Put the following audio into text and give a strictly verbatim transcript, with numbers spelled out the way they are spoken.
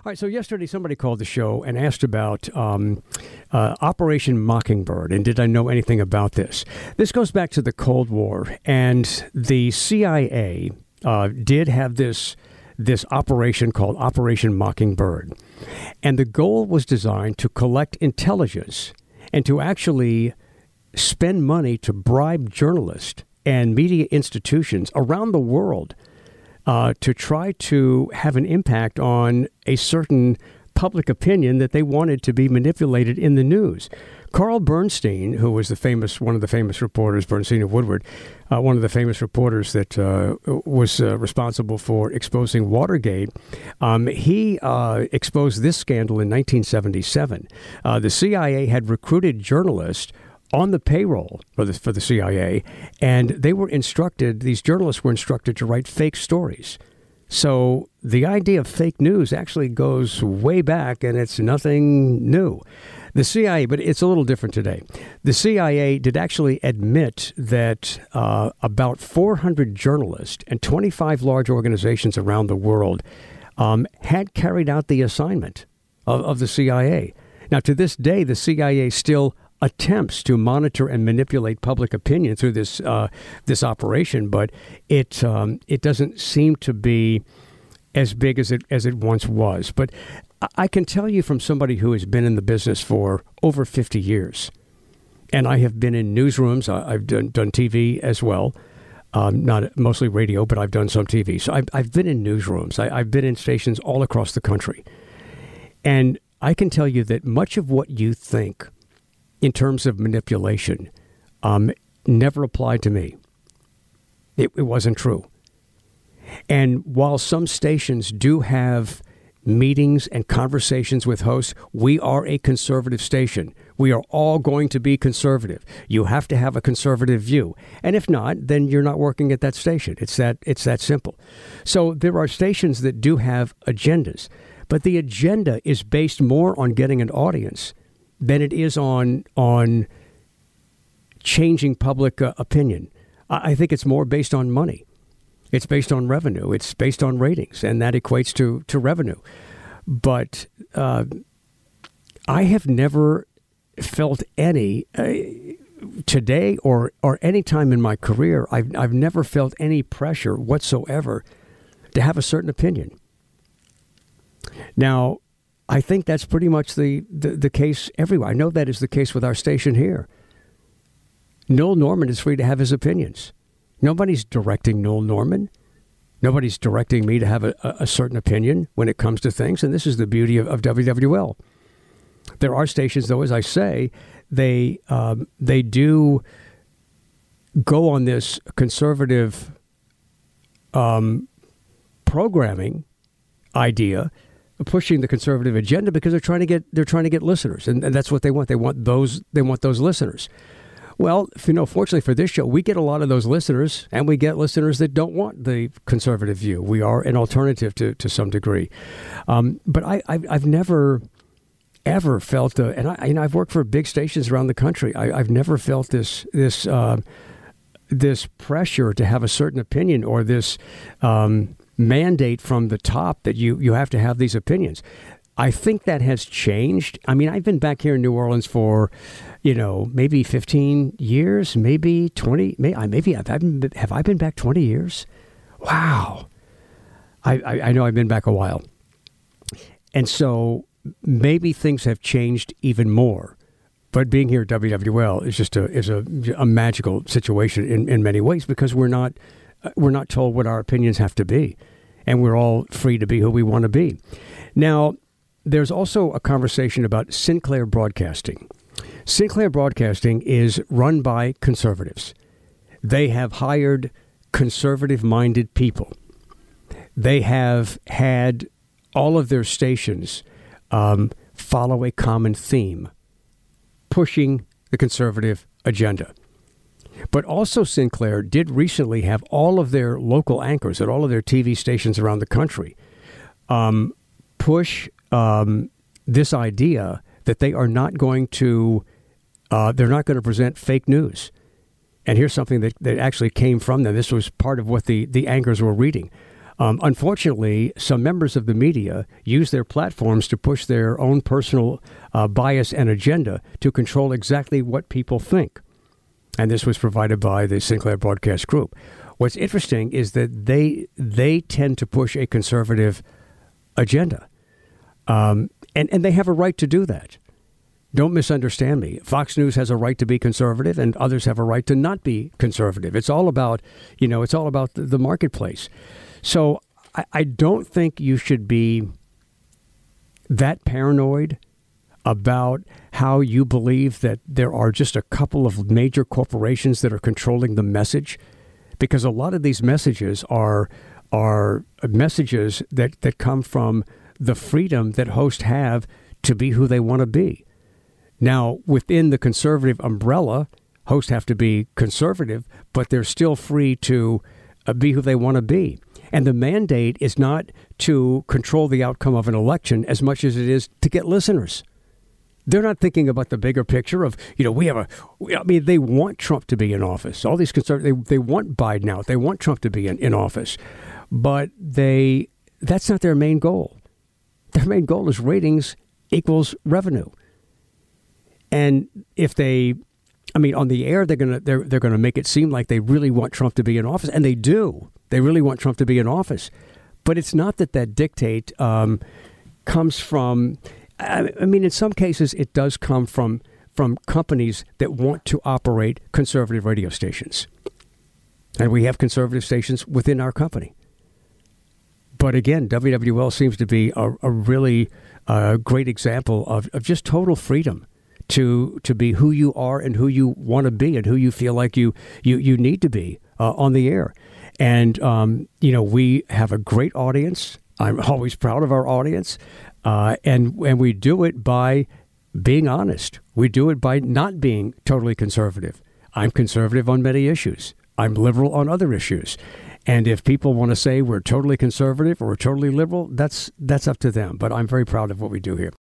right, so yesterday somebody called the show and asked about um, uh, Operation Mockingbird, and did I know anything about this? This goes back to the Cold War, and the C I A uh, did have this this operation called Operation Mockingbird, and the goal was designed to collect intelligence and to actually spend money to bribe journalists and media institutions around the world uh, to try to have an impact on a certain public opinion that they wanted to be manipulated in the news. Carl Bernstein, who was the famous one of the famous reporters, Bernstein of Woodward, uh, one of the famous reporters that uh, was uh, responsible for exposing Watergate, um, he uh, exposed this scandal in nineteen seventy-seven. Uh, the C I A had recruited journalists on the payroll for the, for the C I A, and they were instructed, these journalists were instructed to write fake stories. So the idea of fake news actually goes way back, and it's nothing new. The C I A, but it's a little different today. The C I A did actually admit that uh, about four hundred journalists and twenty-five large organizations around the world um, had carried out the assignment of, of the C I A. Now, to this day, the C I A still attempts to monitor and manipulate public opinion through this uh, this operation, but it um, it doesn't seem to be as big as it as it once was. But I can tell you from somebody who has been in the business for over fifty years, and I have been in newsrooms. I've done done T V as well, um, not mostly radio, but I've done some T V. So I've I've been in newsrooms. I, I've been in stations all across the country, and I can tell you that much of what you think in terms of manipulation, um, never applied to me. It, it wasn't true. And while some stations do have meetings and conversations with hosts, we are a conservative station. We are all going to be conservative. You have to have a conservative view. And if not, then you're not working at that station. It's that, it's that simple. So there are stations that do have agendas, but the agenda is based more on getting an audience than it is on on changing public uh, opinion. I, I think it's more based on money. It's based on revenue. It's based on ratings, and that equates to, to revenue. But uh, I have never felt any, uh, today or, or any time in my career, I've, I've never felt any pressure whatsoever to have a certain opinion. Now, I think that's pretty much the, the, the case everywhere. I know that is the case with our station here. Noel Norman is free to have his opinions. Nobody's directing Noel Norman. Nobody's directing me to have a, a certain opinion when it comes to things. And this is the beauty of, of W W L. There are stations, though, as I say, they um, they do go on this conservative um, programming idea, pushing the conservative agenda because they're trying to get they're trying to get listeners, and, and that's what they want. They want those they want those listeners. Well, you know, fortunately for this show, we get a lot of those listeners, and we get listeners that don't want the conservative view. We are an alternative to to some degree, um, but I I've, I've never ever felt uh, and I you know I've worked for big stations around the country. I, I've never felt this this uh, this pressure to have a certain opinion or this Um, mandate from the top that you, you have to have these opinions. I think that has changed. I mean, I've been back here in New Orleans for, you know, maybe fifteen years, maybe twenty. Maybe, maybe I've, I've been, have I been back twenty years? Wow. I, I, I know I've been back a while. And so maybe things have changed even more. But being here at W W L is just a is a, a magical situation in, in many ways because we're not We're not told what our opinions have to be, and we're all free to be who we want to be. Now, there's also a conversation about Sinclair Broadcasting. Sinclair Broadcasting is run by conservatives. They have hired conservative-minded people. They have had all of their stations um, follow a common theme, pushing the conservative agenda. But also Sinclair did recently have all of their local anchors at all of their T V stations around the country um, push um, this idea that they are not going to, uh, they're not going to present fake news. And here's something that, that actually came from them. This was part of what the, the anchors were reading. Um, unfortunately, some members of the media use their platforms to push their own personal uh, bias and agenda to control exactly what people think. And this was provided by the Sinclair Broadcast Group. What's interesting is that they they tend to push a conservative agenda. Um, and, and they have a right to do that. Don't misunderstand me. Fox News has a right to be conservative, and others have a right to not be conservative. It's all about, you know, it's all about the, the marketplace. So I, I don't think you should be that paranoid about how you believe that there are just a couple of major corporations that are controlling the message, because a lot of these messages are are messages that, that come from the freedom that hosts have to be who they want to be. Now, within the conservative umbrella, hosts have to be conservative, but they're still free to uh, be who they want to be. And the mandate is not to control the outcome of an election as much as it is to get listeners. They're not thinking about the bigger picture of, you know, we have a, I mean, they want Trump to be in office. All these conservatives, they, they want Biden out. They want Trump to be in, in office. But they, that's not their main goal. Their main goal is ratings equals revenue. And if they, I mean, on the air, they're gonna they're they're gonna make it seem like they really want Trump to be in office, and they do. They really want Trump to be in office, but it's not that that dictate um, comes from. I, I mean, in some cases, it does come from from companies that want to operate conservative radio stations, and we have conservative stations within our company. But again, W W L seems to be a, a really uh, great example of, of just total freedom to to be who you are and who you want to be and who you feel like you you, you need to be uh, on the air. And, um, you know, we have a great audience. I'm always proud of our audience. Uh, and, and we do it by being honest. We do it by not being totally conservative. I'm conservative on many issues. I'm liberal on other issues. And if people want to say we're totally conservative or we're totally liberal, that's that's up to them. But I'm very proud of what we do here.